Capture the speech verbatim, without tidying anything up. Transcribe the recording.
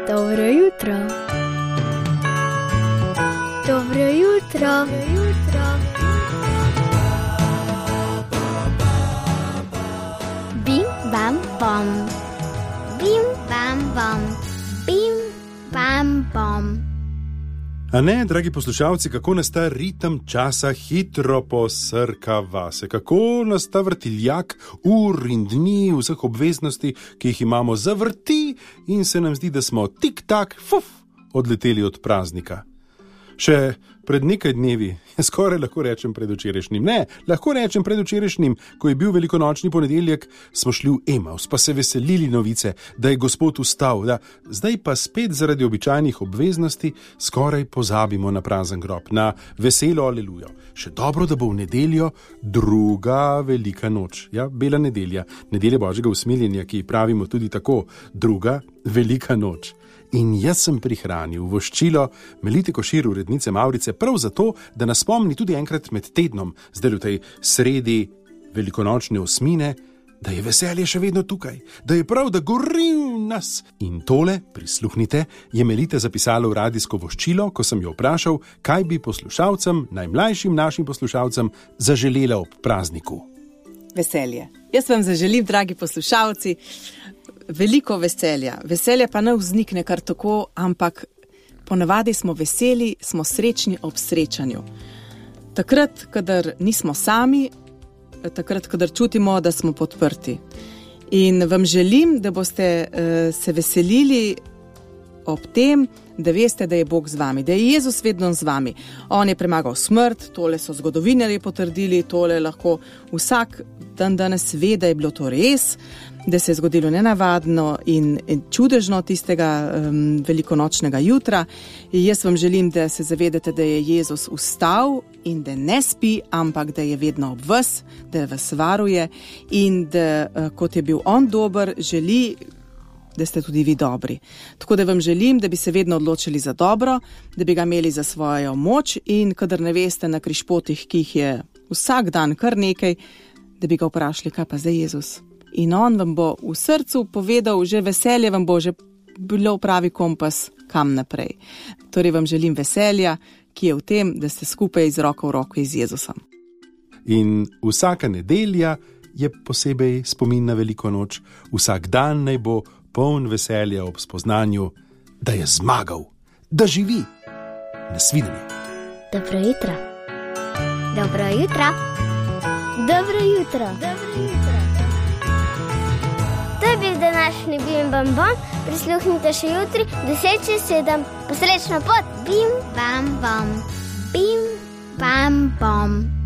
Dobro jutro. Dobro jutro. Dobro jutro. Bim, bam, bom. Bim, bam, bom. Bim, bam, bom. A ne, dragi poslušalci, kako nas ta ritem časa hitro posrka vase, kako nas ta vrtiljak ur in dni vseh obveznosti, ki jih imamo, zavrti in se nam zdi, da smo tik-tak, fuf, odleteli od praznika. Še pred nekaj dnevi, skoraj lahko rečem predvčerajšnjim, ne, lahko rečem predvčerajšnjim, ko je bil velikonočni ponedeljek, smo šli v Emaus, pa se veselili novice, da je Gospod vstal, da zdaj pa spet zaradi običajnih obveznosti skoraj pozabimo na prazen grob, na veselo alelujo. Še dobro, da bo v nedeljo druga velika noč, ja, bela nedelja, nedelja Božjega usmiljenja, ki pravimo tudi tako, druga velika noč. In jaz sem prihranil voščilo Melite Košir, urednice Mavrice, prav zato, da nas spomni tudi enkrat med tednom, zdaj v tej sredi velikonočne osmine, da je veselje še vedno tukaj, da je prav, da gori v nas. In tole, prisluhnite, je Melite zapisala v radijsko voščilo, ko sem jo vprašal, kaj bi poslušalcem, najmlajšim našim poslušalcem, zaželela ob prazniku. Veselje. Jaz vam zaželim, dragi poslušalci, veliko veselja. Veselje pa ne vznikne kar tako, ampak ponavadi smo veseli, smo srečni ob srečanju. Takrat, kadar nismo sami, takrat, kadar čutimo, da smo podprti. In vam želim, da boste uh, se veselili ob tem, da veste, da je Bog z vami, da je Jezus vedno z vami. On je premagal smrt, tole so zgodovinarji potrdili, tole lahko vsak dan danes ve, da je bilo to res, da se je zgodilo nenavadno in, in čudežno tistega um, velikonočnega jutra. In jaz vam želim, da se zavedate, da je Jezus vstal in da ne spi, ampak da je vedno ob vas, da vas varuje in da, uh, kot je bil on dober, želi, da ste tudi vi dobri. Tako da vam želim, da bi se vedno odločili za dobro, da bi ga imeli za svojo moč in kadar ne veste na križpotih, ki jih je vsak dan kar nekaj, da bi ga vprašali, kaj pa zdaj Jezus. In on vam bo v srcu povedal, že veselje vam bo že bilo pravi kompas, kam naprej. Torej vam želim veselja, ki je v tem, da ste skupaj z roko v roko z Jezusom. In vsaka nedelja je posebej spomin na veliko noč, vsak dan naj bo poln veselja ob spoznanju, da je zmagal, da živi. Nasvidenje. Dobro jutro. Dobro jutro. Dobro jutro. Dobro jutro. To je bil današnji Bim Bam Bom. Prisluhnite še jutri, deset čez sedem. Posrečno pot. Bim Bam Bom. Bim Bam Bom.